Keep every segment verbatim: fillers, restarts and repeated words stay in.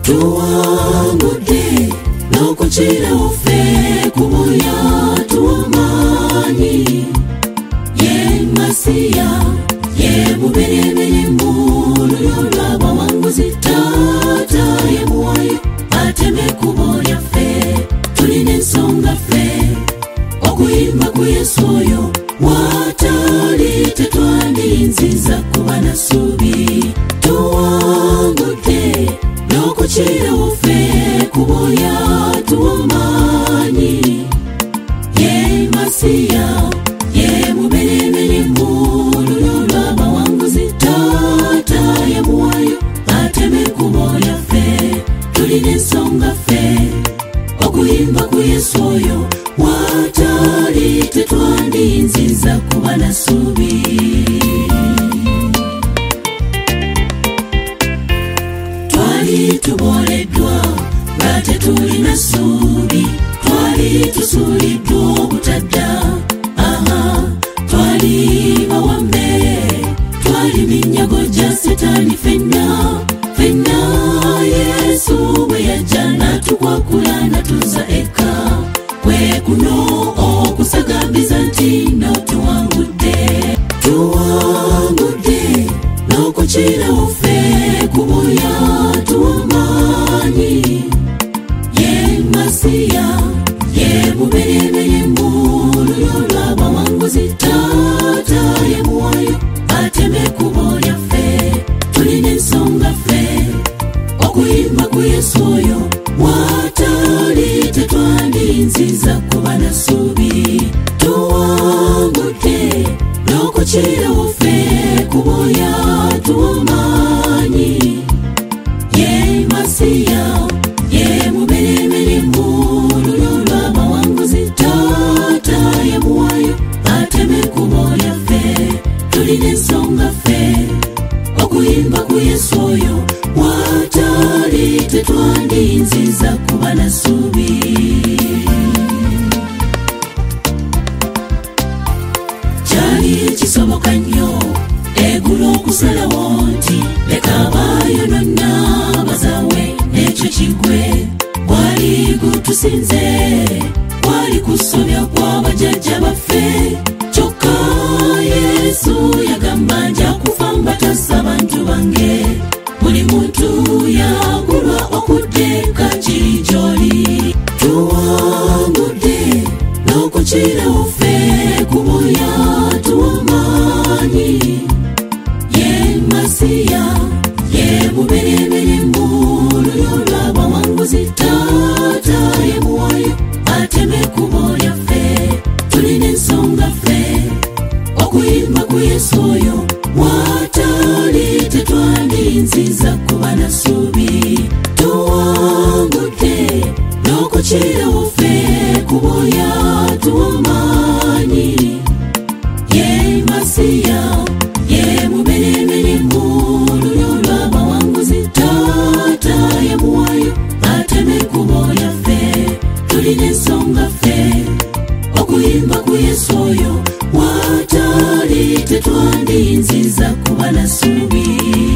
tuwangudde n'okukira ofe kubuya tuwamanyi ye Masiya ye muberemere mululyo lw'abawanguzi taata ye muwayo ateme kubo lyaffe tulina ensonga ffe okuyimba ku Yesu oyo watali tetwandiyinziza kuba na ssuubi tuwangudde n'okukira ofe kuboya tuwamanyi ye Masiya ye muberemere mululyo lw'abawanguzi taata ye muwayo ateme kubo lyaffe tulina ensonga ffe okuyimba ku Yesu oyo watali tetwandiyinziza kuba na ssuubi twali tuboleddwa nga tetulina ssuubi twali tusuuliddwa obutadda aha twali bawambe twali minyago gya Setaani ffenna ffenna Yesu bwe yajja n'atukwakula n'atuzza eka kwe kuno okusagambiza nti no tuwangudde tuwangudde n'okukira ofe kuboya tuwamanyi ye Masiya ye muberemere mululyo lw'abawanguzi taata ye muwayo ateme kubo lyaffe tulina ensonga ffe okuyimba ku Yesu oyo watali tetwandiyinziza kuba na ssuubi tuwangudde n'okukira ofe kuboya tuwamanyi ye Masiya ye muberemere mululyo lw'abawanguzi taata ye muwayo ateme kubo lyaffe tulina ensonga ffe okuyimba ku Yesu oyo watali tetwandiyinziza kuba na ssuubi kyali kisoboka nnyo eggulo okusalawo nti leka abaayononna bazawe n'ekyo kigwe gwali gutusinze gwali kusobya kw'abajjajja baffe kyokka Yesu yagamba nja kufa mbatassa bantu bange buli muntu yagulwa okuddeeka kiri gy'oli tuwangudde n'okukira ofe kuboya tuwamanyi ye Masiya ye muberemere mululyo lw'abawanguzi taata ye muwayo ateme kubo lyaffe tulina ensonga ffe okuyimba ku Yesu oyo watali tetwandiyinziza kuba na ssuubi tuwangudde n'okukira ofe kuboya tuwamanyi ye Masiya ye muberemere mululyo lw'abawanguzi taata ye muwayo ateme kubo lyaffe tulina ensonga ffe okuyimba ku Yesu oyo watali tetwandiyinziza kuba na ssuubi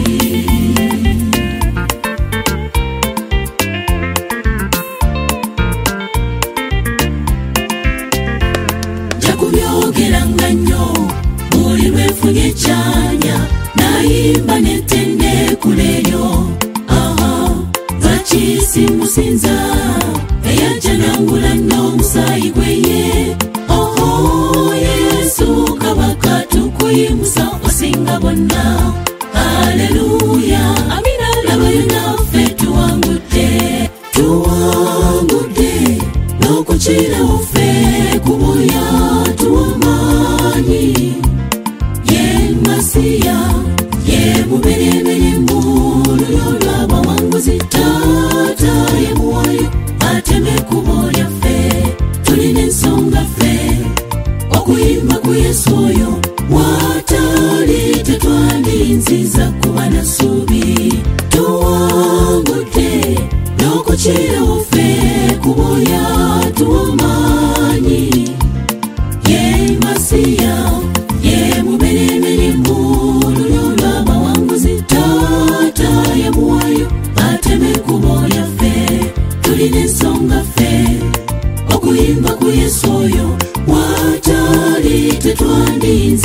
jakubyogeranga nnyo buli lwefunye ekyanya nayimba netende kuleeryo aha lwaki simusinza eyajja nangula n'omusaayi gweye oho Yesu kabaka tukuyimusa osinga bonna haleluya amina labayo naffe tuwangudde tuwangudde n'okukira ofe kuboya tuwamanyi ye Masiya ye muberemere mululyo lw'abawanguzi taata ye muwayo ateme kubo lyaffe tulina ensonga ffe okuyimba ku Yesu oyo watali tetwandiyinziza kuba na ssuubi tuwangudde n'okukira ofe kuboya tuwamanyi ye Masiya ye muberemere mululyo lw'abawanguzi taata ye muwayo ateme kubo tulina ensonga ffe okuyimba ku Yesu oyo watali tetwandinze